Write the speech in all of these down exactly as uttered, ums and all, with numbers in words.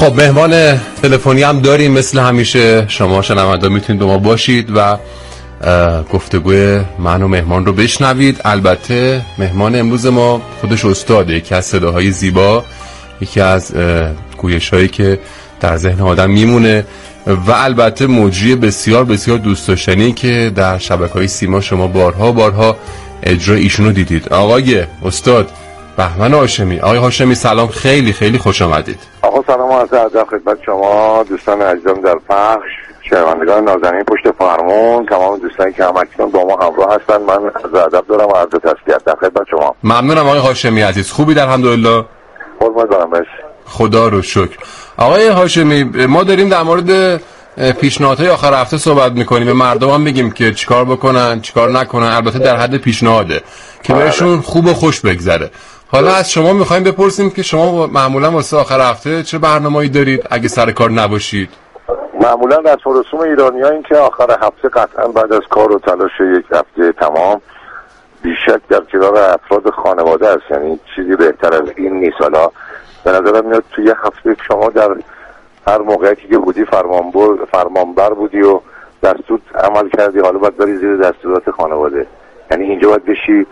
خب مهمان تلفنی هم داریم مثل همیشه. شما شنونده میتونید با ما باشید و گفتگوی من و مهمان رو بشنوید. البته مهمان امروز ما خودش استاده، یکی از صداهای زیبا، یکی از گویش‌هایی که در ذهن آدم میمونه و البته مجری بسیار بسیار دوست داشتنی که در شبکه‌های سیما شما بارها بارها اجرای ایشونو دیدید. آقای استاد بهمن هاشمی. آقای هاشمی سلام، خیلی خیلی خوش آمدید. آقا سلام و عرض ادب خدمت شما دوستان عزیزم در پخش، شنوندگان نازنین پشت فرمون، تمام دوستانی که همکنون با ما همراه هستن. من عرض ادب دارم و عرض تسلیت در خدمت شما. ممنونم آقای هاشمی عزیز. خوبی در الحمدلله؟ قربان دارم بش. خدا رو شکر. آقای هاشمی ما داریم در مورد پیشنهادهای آخر هفته صحبت میکنیم، به مردم هم میگیم که چیکار بکنن چیکار نکنن، البته در حد پیشنهاده که بهشون خوب و خوش بگذره. حالا از شما میخوایم بپرسیم که شما معمولا واسه آخر هفته چه برنامه‌ای دارید اگه سر کار نباشید؟ معمولا رسم و رسوم ایرانی‌ها این که آخر هفته قطعا بعد از کار و تلاش یک هفته تمام بیشک در کنار افراد خانواده است، یعنی چیزی بهتر از این نیست. حالا به نظرم میاد توی یه هفته شما در هر موقعیتی که بودی فرمانبر فرمانبر بودی و دستور عمل کردی، حالا باید بری زیر دستورات خانواده. یعنی اینجا باید بشی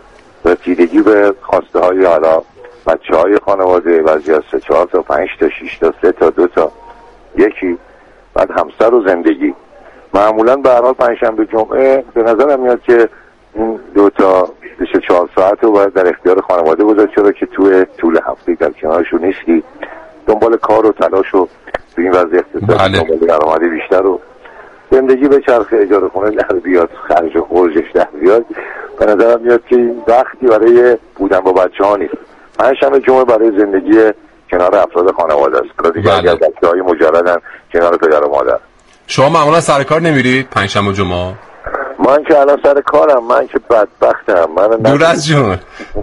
رسیدگی به خواسته های حالا بچه های خانواده، بعضی از سه چهار تا پنج تا شش تا سه تا دو تا یکی، بعد همسر و زندگی. معمولا به هر حال پنجشنبه جمعه به نظرم میاد که این دو تا بیست و چهار ساعت رو باید در اختیار خانواده بذاری، چرا که توی طول هفته در کنارشون نیستی، دنبال کار و تلاش و تو این وضع اقتصادی دنبال درآمد بیشتر و زندگی به چرخ اجاره خونه در بیاد، خرج و خرجش در بیاد. به نظرم میاد که این وقتی برای بودن با بچه ها نیست. پنجشنبه جمعه برای زندگی کنار افراد خانواده است. حالا دیگه اگر بچه های مجردن کنار پدر و مادر. شما معمولا سر کار نمیرید پنجشنبه جمعه؟ من که الان سر کارم، من که بدبختم. من دور از جون.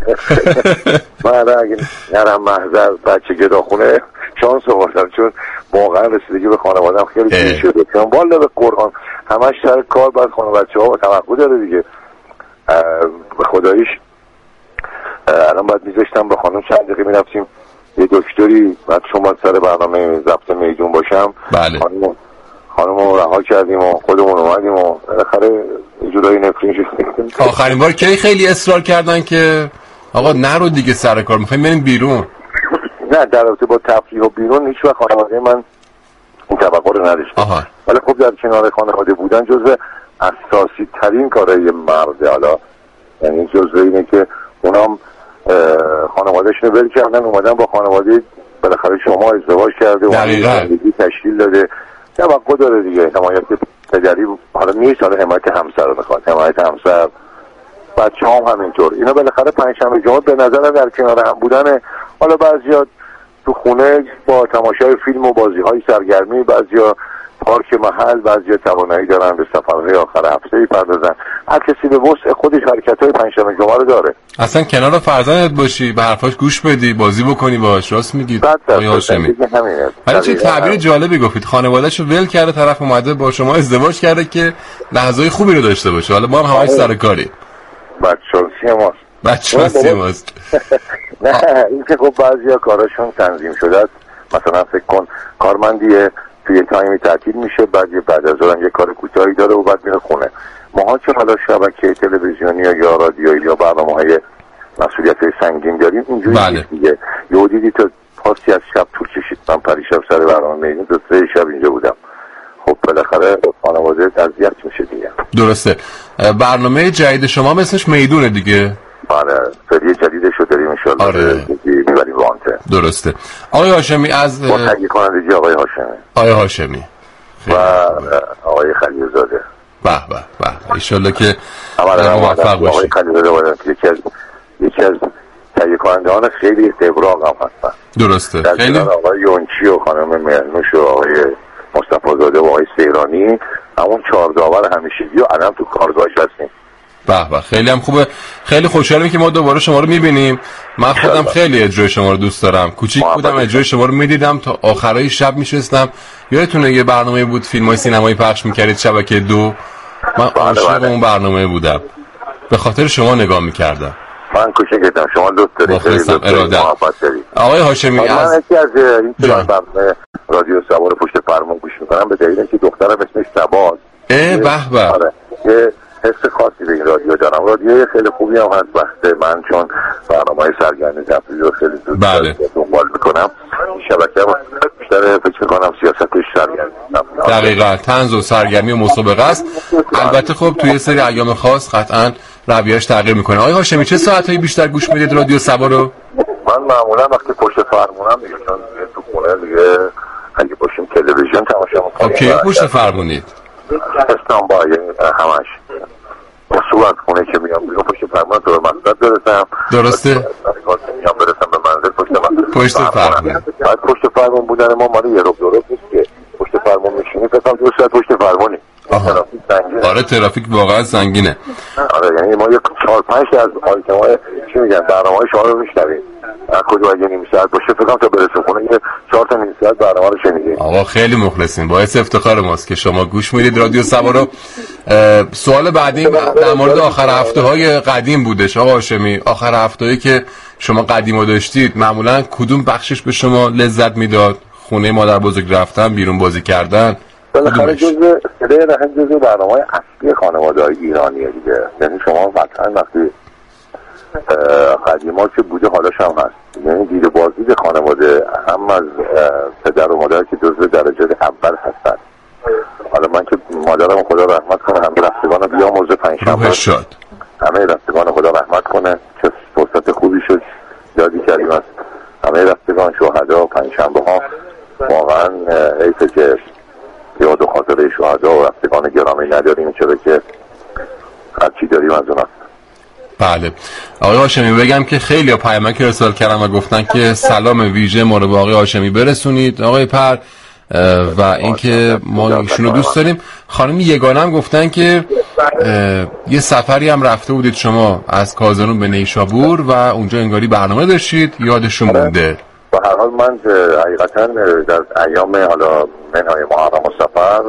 من اگه نرم محضر بچه گداخونه شانس آوردم، چون واقعا رسیدگی به خانوادم خیلی دیر شده. چون والا به قرآن همش سر کار، بعد خانه بچه ها توقع داره دیگه. به خداییش الان باید میذاشتم به خانم چند دقیقه میرفتیم یه دکتری، بعد شما سر برنامه ضبط میدون باشم. بله. خانم خانم رو رها کردیم و خودمون اومدیم و بالاخره جورایی نفرین شدیم. آخرین بار کی خیلی اصرار کردن که آقا نرو دیگه سر کار، میخوایم بریم بیرون؟ نه، در رابطه با تفریح و بیرون هیچ وقت خانواده من این توقع رو نداشت. ولی خب در کنار خانواده بودن جزء اساسی ترین کارهای مرد. حالا یعنی جزء اینه که اونام خانواده‌شون رو ول کردن اومدن با خانواده، بالاخره شما ازدواج کرده و زندگی تشکیل داده، توقع داره دیگه. حمایت پدری حالا نیست، حالا حمایت همسر رو میخواد، حمایت همسر، بچه هم همینطور. اینا بالاخره پنجشنبه جمعه به نظر در کنار هم بودن. حالا بعضیا تو خونه با تماشای فیلم و بازی‌های سرگرمی، بعضیا پارک محل، بعضیا توانایی دارن به سفرهای آخر هفته بپردازن. هر کسی به وسع خودش حرکت‌های پنجشنبه جمعه رو داره. اصلا کنار فرزندت باشی، به حرفاش گوش بدی، بازی بکنی باهاش. راست میگید آقای هاشمی. ولی چه تعبیر جالبی گفتید، خانواده‌شو ول کرده، طرف اومده با شما ازدواج کرده که لحظه‌های خوبی رو داشته باشه. حالا ما هم همش سر کاری. بچه‌شانسی ماست. بچه‌شانسی ماست. نه این که خب بعضیا کاراشون تنظیم شده است. مثلا فکر کن کارمندیه توی تایمی تعطیل میشه، بعد بعد از اون یه کار کوتاهی داره و بعد میره خونه. ماها چون حالا شبکه تلویزیونی یا رادیویی یا برنامه‌های مسئولیت‌های سنگین داریم اینجوری بله. دیگه. یه دیدی تا پاستی از شب طول کشید. من پریشب سر برنامه میدیم تا سه شب اینجا بودم. خب بالاخره خانواده اذیت میشه دیگه. درسته. برنامه جدید شما مثلش میدونه دیگه. آره، سری جدیدشو داریم ان شاء الله. آره. میبریم وانته. درسته. آقای هاشمی از با تهیه کنندگی آقای هاشمی. آقای هاشمی. و آقای خلیلزاده. به به به. ان شاء الله که موفق باشید. آقای خلیلزاده بودن یکی از یکی از تهیه کنندگان خیلی استبراق هم هستن. درسته. خیلی آقای یونچی و خانم مهرنوش و آقای مصطفی زاده و آقای سیرانی، همون چهار داور همیشگی و الان تو کارگاهش هستیم. به به، خیلی هم خوبه. خیلی خوشحالم که ما دوباره شما رو می‌بینیم. من خودم خیلی اجرای شما رو دوست دارم. کوچیک بودم اجرای شما رو می‌دیدم تا آخرای شب می‌شستم. یادتونه یه برنامه بود فیلم‌های سینمایی پخش می‌کردید شبکه دو؟ من عاشق اون برنامه بودم. به خاطر شما نگاه می‌کردم. من کوچکتم، شما دوست دارید. مخلصم، ارادت. آقای هاشمی من از یکی از این چنان برنامه رادیو سبا رو پشت فرمون گوش میکنم به دلیل اینکه دخترم اسمش سباست. اه به به. آره یه حس خاصی به این رادیو دارم. رادیو خیلی خوبی هم هست وقت من، چون برنامه‌های سرگرمی تفریحی رو خیلی دوست بله. دنبال میکنم. این شبکه بیشتر فکر میکنم سیاستش سرگرمی. دقیقاً طنز و سرگرمی و مسابقه است. البته خب توی سری ایام خاص قطعاً رویه‌اش تغییر میکنه. آقای هاشمی چه ساعتایی بیشتر گوش میدید رادیو سبا رو؟ من معمولا وقتی پشت فرمونم دیگه، چون تو خونه دیگه اگه باشیم تلویزیون تماشا میکنیم. خب کی پشت فرمونید؟ استانبا همش اصولا خونه که میام بیرون پشت فرمون تو به مقصد برسم. درسته؟ میام برسم به منزل پشت من پشت فرمون. بعد پشت فرمون بودن ما مالی یه رو درست نیست که پشت فرمون میشینی فکرم دو ساعت پشت فرمونی. آره ترافیک واقعا سنگینه. آره یعنی ما یک چهار پنج از آیتم‌های چی میگن برنامه‌های شما رو میشنویم. هر کدوم اگه نیم ساعت باشه فکر کنم تا برسیم خونه یه چهار تا نیم ساعت برنامه رو شنیدیم. آقا خیلی مخلصیم، باعث افتخار ماست که شما گوش میدید رادیو سبا رو. سوال بعدی در مورد آخر هفته‌های قدیم بودش آقا هاشمی. آخر هفته‌ای که شما قدیمو داشتید معمولا کدوم بخشش به شما لذت میداد؟ خونه مادر بزرگ رفتن، بیرون بازی کردن؟ بالاخره جزء صدای رحم جزء برنامه‌های اصلی خانواده‌های ایرانیه دیگه. یعنی شما قطعاً وقتی قدیما که بوده حالاش هم هست، یعنی دید بازدید خانواده هم از پدر و مادر که جزء درجات اول هستن. حالا من که مادرم خدا رحمت کنه، همه رفتگان بیامرزه پنجشنبه شد، همه رفتگان خدا رحمت کنه، چه فرصت خوبی شد یادی کردیم از همه رفتگان شهدا و پنجشنبه ها. واقعا حیفه که یاد و خاطره شهدا و رفتگان گرامی نداریم، چرا که هرچی داریم از اون هست. بله آقای هاشمی بگم که خیلی پیامک ارسال کردن و گفتن که سلام ویژه ما رو به آقای هاشمی برسونید آقای پر، و اینکه ما ایشونو دوست داریم. خانم یگانه هم گفتن که یه سفری هم رفته بودید شما از کازرون به نیشابور و اونجا انگاری برنامه داشتید، یادشون مونده. به هر حال من حقیقتا در ایام حالا منهای محرم و سفر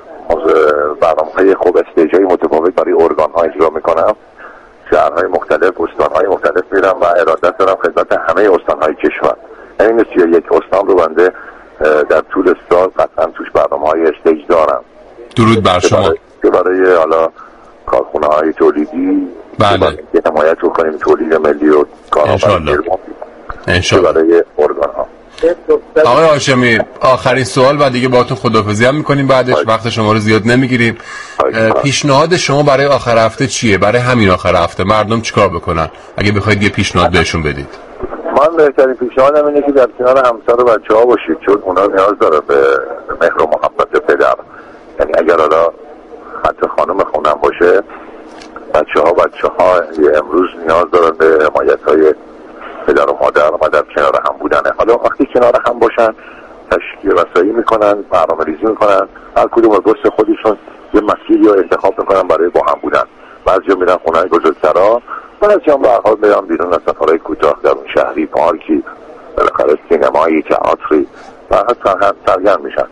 برنامه‌های خوب استیجای متفاوت برای ارگان‌ها اجرا میکنم. شهرهای مختلف، استانهای مختلف میرم و ارادت دارم خدمت همه استانهای کشور. یعنی مثل یک استان رو بنده در طول سال قطعا توش برنامه‌های استیج دارم. درود بر شما. که برای حالا کارخونه‌های تولیدی بله که حمایت رو کنیم تولید ملی و کارآمد انشالله برای ارگان‌ها. آقای هاشمی آخرین سوال و دیگه باهاتون خداحافظی هم میکنیم بعدش، وقت شما رو زیاد نمیگیریم. پیشنهاد شما برای آخر هفته چیه؟ برای همین آخر هفته مردم چیکار بکنن اگه بخواید یه پیشنهاد بهشون بدید؟ من بهترین پیشنهادم اینه که در کنار همسر و بچه‌ها باشید، چون اونا نیاز داره به مهر و محبت پدر. یعنی اگر حالا حتی خانم خونم باشه، بچه‌ها بچه‌ها امروز نیاز دارن به حمایت‌های پدر و مادر و در کنار هم بودنه. حالا وقتی کنار هم باشن تشکیل رسایی میکنن، برنامه ریزی میکنن، هر کدوم از دوست خودشون یه مسیری رو انتخاب میکنن برای با هم بودن. بعضیا میرن خونه‌های بزرگترا، بعضیا به هر حال میرن بیرون از سفرهای کوتاه در اون شهری، پارکی، بالاخره سینمایی، تئاتری، و حتی سرگرم میشن.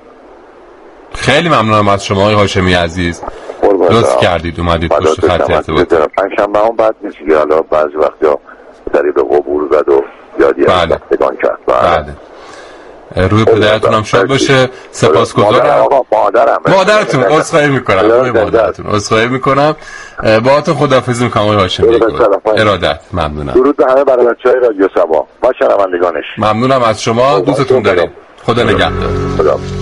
خیلی ممنونم از شما آقای هاشمی عزیز، لطف کردید اومدید پشت خط ارتباط. پنجشنبه هم بعد نیست که حالا بعضی وقتا دری به قبول زد و یادی از رفتگان کرد. بله روی پدرتون هم شاد باشه. سپاسگزارم. مادرم مادرتون عذرخواهی میکنم روی مادرتون عذرخواهی میکنم. باهاتون خداحافظی میکنم آقای هاشمی. ارادت. ممنونم. درود به همه برای بچه‌های رادیو سبا و شنوندگانش. ممنونم از شما، دوستتون داریم. خدا نگهدار. خدا